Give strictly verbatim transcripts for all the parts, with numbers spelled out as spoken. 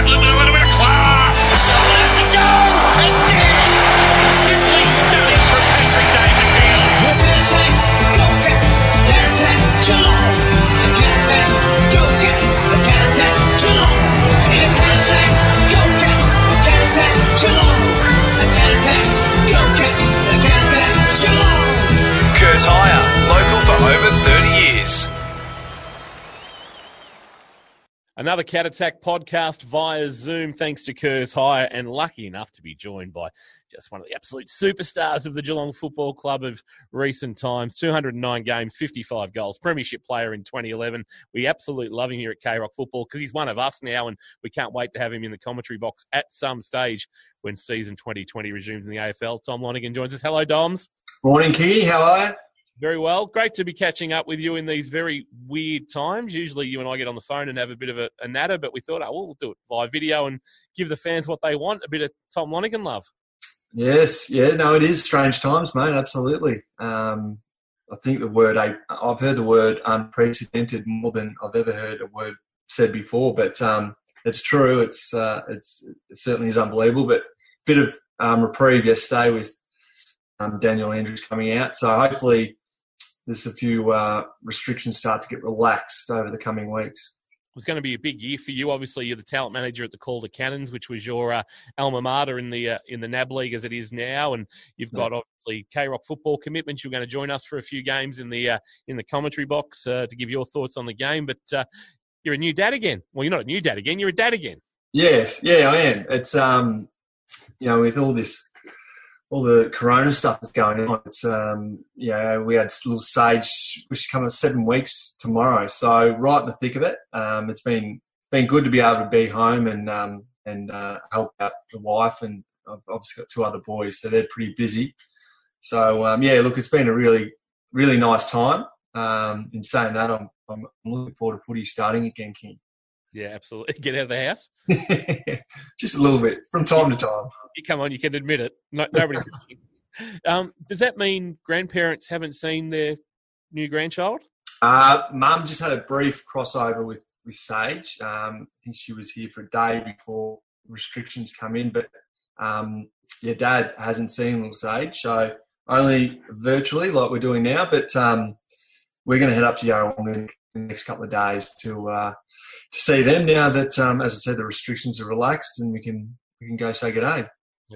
Gatland with a little bit of class. Someone has to go. And did. Simply stunning from Patrick Dangerfield. The Cantac Go Cats. Cantac Geelong. The Cantac Go Cats. The Cantac Geelong. The Cantac Go Cats. The Cantac Geelong. The Cantac Go Cats. The Cantac Geelong. Kurt Hire, local for over thirty years. Another Cat Attack podcast via Zoom, thanks to Curtis Hire, and lucky enough to be joined by just one of the absolute superstars of the Geelong Football Club of recent times. two hundred nine games, fifty-five goals, premiership player in twenty eleven. We absolutely love him here at K-Rock Football because he's one of us now, and we can't wait to have him in the commentary box at some stage when season twenty twenty resumes in the A F L. Tom Lonergan joins us. Hello, Doms. Morning, Kiggy. How are you? Very well. Great to be catching up with you in these very weird times. Usually you and I get on the phone and have a bit of a, a natter, but we thought, oh, well, we'll do it via video and give the fans what they want, a bit of Tom Lonergan love. Yes, yeah, no, it is strange times, mate, absolutely. Um, I think the word, I, I've heard the word unprecedented more than I've ever heard a word said before, but um, it's true. It's, uh, it's It certainly is unbelievable, but a bit of um, reprieve yesterday with um, Daniel Andrews coming out, so hopefully there's a few uh, restrictions start to get relaxed over the coming weeks. It was going to be a big year for you. Obviously, you're the talent manager at the Calder Cannons, which was your uh, alma mater in the uh, in the N A B League as it is now, and you've got yeah. obviously K-Rock football commitments. You're going to join us for a few games in the uh, in the commentary box uh, to give your thoughts on the game. But uh, you're a new dad again. Well, you're not a new dad again. You're a dad again. Yes, yeah, I am. It's um, you know, with all this. all the corona stuff that's going on. It's, um, yeah, we had little Sage, which comes seven weeks tomorrow. So right in the thick of it. Um, it's been been good to be able to be home and um, and uh, help out the wife. And I've obviously got two other boys, so they're pretty busy. So, um, yeah, look, it's been a really, really nice time. Um, in saying that, I'm, I'm looking forward to footy starting again, King. Yeah, absolutely. Get out of the house. Just a little bit from time to time. You come on, you can admit it. No, nobody. um, does that mean grandparents haven't seen their new grandchild? Uh, Mum just had a brief crossover with, with Sage. Um, I think she was here for a day before restrictions come in. But, um, yeah, Dad hasn't seen little Sage, so only virtually like we're doing now. But um, we're going to head up to Yarrawonga in the next couple of days to uh, to see them now that, um, as I said, the restrictions are relaxed and we can we can go say good day.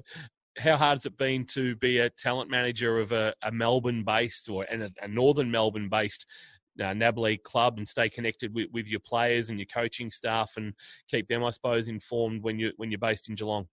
How hard has it been to be a talent manager of a, a Melbourne-based or and a, a northern Melbourne-based uh, N A B League club and stay connected with, with your players and your coaching staff and keep them, I suppose, informed when you when you're based in Geelong?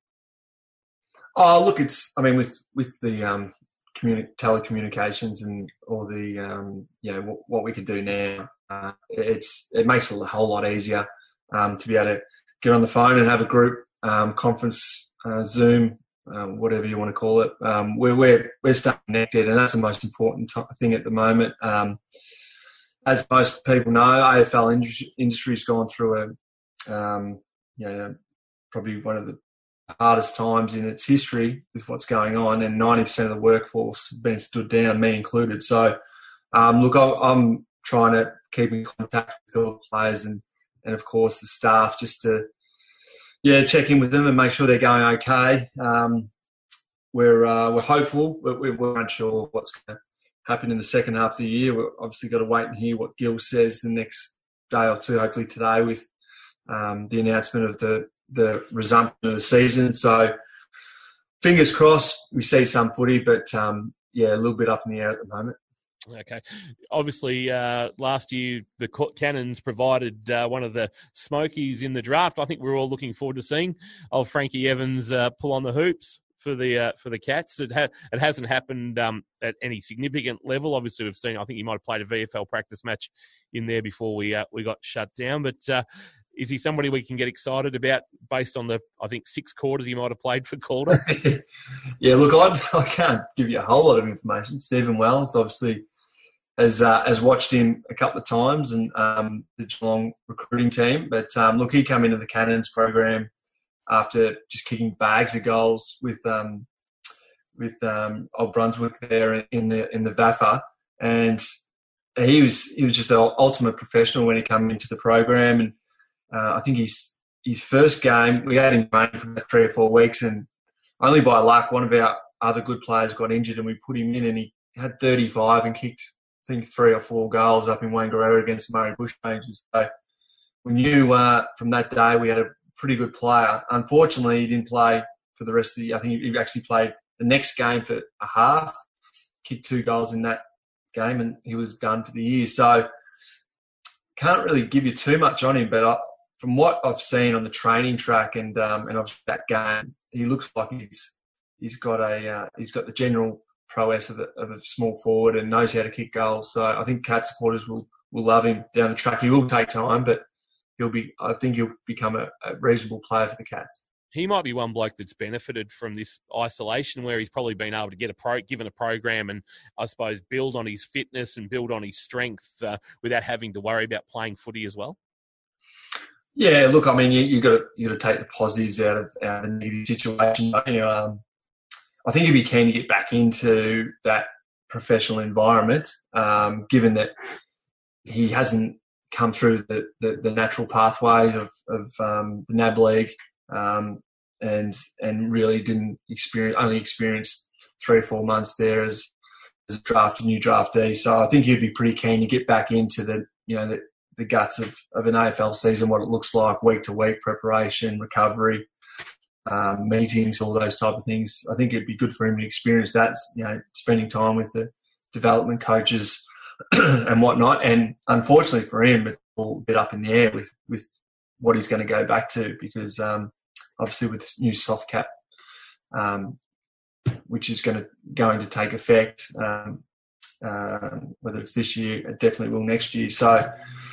Oh, look, it's I mean with with the um, communi- telecommunications and all the um, you know what, what we can do now. Uh, it's it makes it a whole lot easier um, to be able to get on the phone and have a group um, conference, uh, Zoom, um, whatever you want to call it. Um, we're we're we're staying connected, and that's the most important t- thing at the moment. Um, as most people know, A F L industry industry's gone through a um, you know probably one of the hardest times in its history with what's going on, and ninety percent of the workforce has been stood down, me included. So, um, look, I, I'm trying to keep in contact with all the players and, and of course, the staff just to, yeah, check in with them and make sure they're going okay. Um, we're uh, we're hopeful, but we're, we're unsure what's going to happen in the second half of the year. We've obviously got to wait and hear what Gil says the next day or two, hopefully today, with um, the announcement of the, the resumption of the season. So fingers crossed we see some footy, but, um, yeah, a little bit up in the air at the moment. Okay. Obviously, uh, last year the Cannons provided uh, one of the smokies in the draft. I think we're all looking forward to seeing old Frankie Evans uh, pull on the hoops for the uh, for the Cats. It, ha- it hasn't happened um, at any significant level. Obviously, we've seen. I think he might have played a V F L practice match in there before we uh, we got shut down. But uh, is he somebody we can get excited about based on the I think six quarters he might have played for Calder? Yeah, look, I, I can't give you a whole lot of information. Stephen Wells, obviously. Has, uh, has watched him a couple of times and um, the Geelong recruiting team. But, um, look, he came into the Cannons program after just kicking bags of goals with um, with um, Old Brunswick there in the in the V A F A. And he was he was just the ultimate professional when he came into the program. And uh, I think he's his first game, we had him training for about three or four weeks, and only by luck, one of our other good players got injured, and we put him in, and he had thirty-five and kicked, I think, three or four goals up in Wangaratta against Murray Bushrangers. So we knew uh, from that day we had a pretty good player. Unfortunately, he didn't play for the rest of the year. I think he actually played the next game for a half, kicked two goals in that game, and he was done for the year. So can't really give you too much on him, but I, from what I've seen on the training track and um, and obviously that game, he looks like he's he's got a uh, he's got the general prowess of a, of a small forward and knows how to kick goals. So I think Cat supporters will, will love him down the track. He will take time, but he'll be. I think he'll become a, a reasonable player for the Cats. He might be one bloke that's benefited from this isolation, where he's probably been able to get a pro, given a program, and I suppose build on his fitness and build on his strength uh, without having to worry about playing footy as well. Yeah, look, I mean, you you got to you got to take the positives out of, out of the negative situation. You know, um, I think he'd be keen to get back into that professional environment, um, given that he hasn't come through the, the, the natural pathways of, of um, the N A B League. Um, and and really didn't experience only experienced three or four months there as, as a draft new draftee. So I think he'd be pretty keen to get back into the you know the, the guts of, of an A F L season, what it looks like week to week, preparation, recovery, um, meetings, all those type of things. I think it'd be good for him to experience that. You know, spending time with the development coaches and whatnot. And unfortunately for him, it's all a bit up in the air with with what he's going to go back to, because um, obviously with this new soft cap, um, which is going to going to take effect, um, uh, whether it's this year, it definitely will next year. So,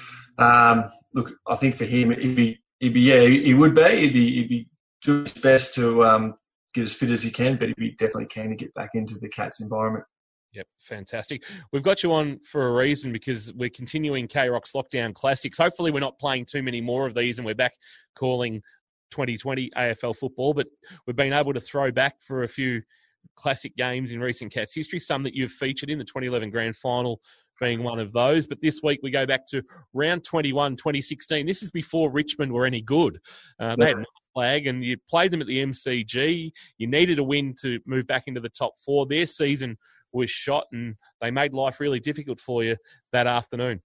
um, look, I think for him, he'd be, he'd be yeah, he would be, he'd be, he'd be doing his best to um, get as fit as he can, but he'd be definitely keen to get back into the Cats environment. Yep, fantastic. We've got you on for a reason, because we're continuing K-Rock's Lockdown Classics. Hopefully we're not playing too many more of these and we're back calling twenty twenty A F L football, but we've been able to throw back for a few classic games in recent Cats history, some that you've featured in, the twenty eleven Grand Final being one of those. But this week we go back to round twenty-one, twenty sixteen. This is before Richmond were any good. Uh, they had no flag, and you played them at the M C G. You needed a win to move back into the top four. Their season was shot, and they made life really difficult for you that afternoon.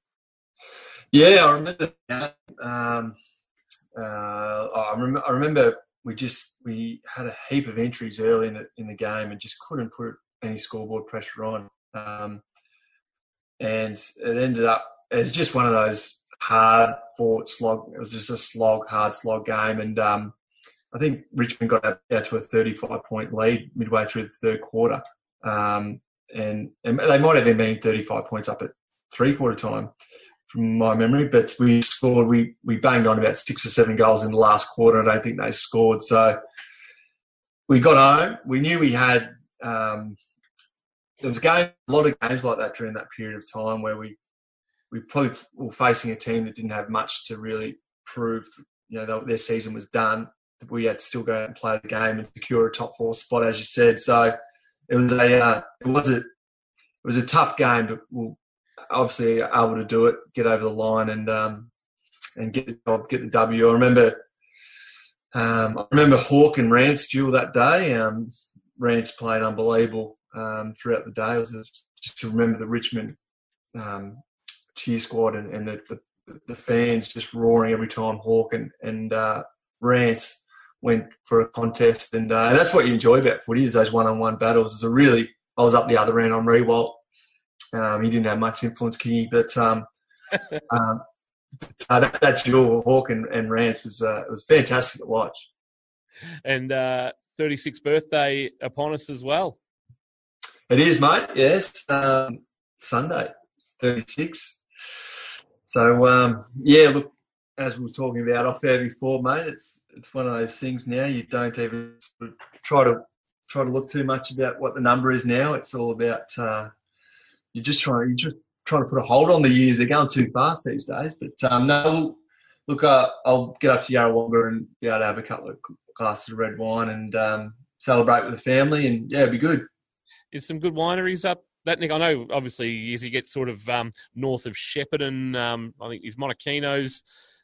Yeah, I remember that. Um, uh, I remember. I remember we just we had a heap of entries early in the in the game and just couldn't put any scoreboard pressure on. Um, and it ended up it's just one of those hard fought slog. It was just a slog, hard slog game, and um, I think Richmond got out to a thirty-five point lead midway through the third quarter. Um, And, and they might have even been thirty-five points up at three-quarter time from my memory, but we scored, we, we banged on about six or seven goals in the last quarter. I don't think they scored. So we got home. We knew we had um, – there was a, game, a lot of games like that during that period of time where we, we probably were facing a team that didn't have much to really prove. You know, their season was done. We had to still go out and play the game and secure a top four spot, as you said. So – It was a uh, it was a it was a tough game, but we'll obviously able to do it, get over the line, and um, and get the job, get the W. I remember um, I remember Hawke and Rance duel that day. Um, Rance played unbelievable um, throughout the day. It was just to remember the Richmond um, cheer squad and, and the, the the fans just roaring every time Hawke and and uh, Rance went for a contest, and, uh, and that's what you enjoy about footy, is those one-on-one battles. It was a really, I was up the other end on Rewalt. Um, he didn't have much influence, Kingy, but um, um, uh, that, that duel, Hawke and, and Rance, was uh, it was fantastic to watch. And uh, thirty-sixth birthday upon us as well. It is, mate. Yes, um, Sunday, thirty-six. So um, yeah, look, as we were talking about off air before, mate, it's it's one of those things now. You don't even sort of try to try to look too much about what the number is now. It's all about uh, you're just trying you're just trying to put a hold on the years. They're going too fast these days. But um, no, look, uh, I'll get up to Yarrawonga and be able to have a couple of glasses of red wine and um, celebrate with the family, and yeah, it'd be good. There's some good wineries up that, Nick. I know, obviously, as you get sort of um, north of Shepparton, um, I think there's Monachino's.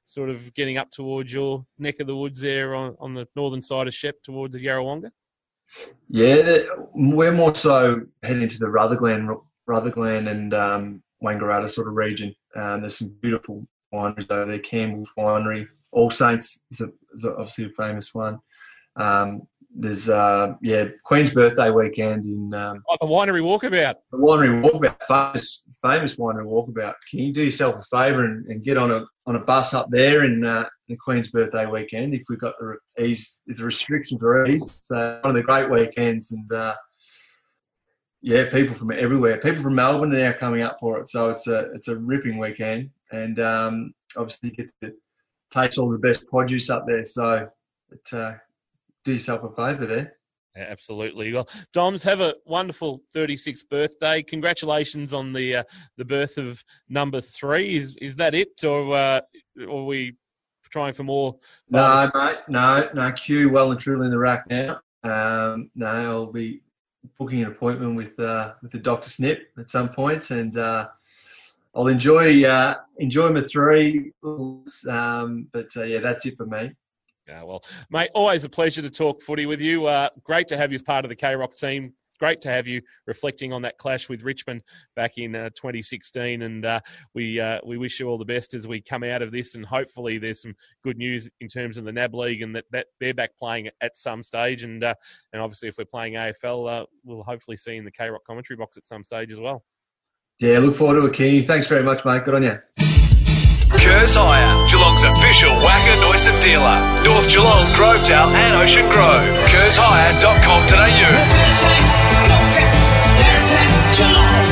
sort of getting up towards your neck of the woods there on, on the northern side of Shep towards the Yarrawonga? Yeah, we're more so heading to the Rutherglen, Rutherglen and um, Wangaratta sort of region. Um, there's some beautiful wineries over there. Campbell's Winery, All Saints is, a, is obviously a famous one. Um, there's uh, yeah Queen's birthday weekend in um, oh, the Winery Walkabout. The Winery Walkabout, famous famous Winery Walkabout. Can you do yourself a favour and, and get on a on a bus up there in uh, the Queen's birthday weekend? If we've got the ease, if the restrictions are eased, it's uh, one of the great weekends, and uh, yeah, people from everywhere, people from Melbourne are now coming up for it. So it's a it's a ripping weekend, and um, obviously you get to taste all the best produce up there. So it. Uh, Do yourself a favour there. Yeah, absolutely. Well, Doms, have a wonderful thirty-sixth birthday. Congratulations on the uh, the birth of number three. Is is that it, or, uh, or are we trying for more? No, mate. No, no. Q well and truly in the rack now. Um, no, I'll be booking an appointment with uh, with the Doctor Snip at some point, and uh, I'll enjoy uh, enjoy my three. Um, but uh, yeah, that's it for me. Yeah, well, mate, always a pleasure to talk footy with you. Uh, great to have you as part of the K-Rock team. Great to have you reflecting on that clash with Richmond back in uh, twenty sixteen. And uh, we uh, we wish you all the best as we come out of this. And hopefully there's some good news in terms of the N A B League and that, that they're back playing at some stage. And uh, and obviously if we're playing A F L, uh, we'll hopefully see you in the K-Rock commentary box at some stage as well. Yeah, look forward to it, King. Thanks very much, mate. Good on you. Kerrs Hire, Geelong's official Wacker Neuson dealer. North Geelong, Grovetown and Ocean Grove. kerrs hire dot com dot a u. Geelong.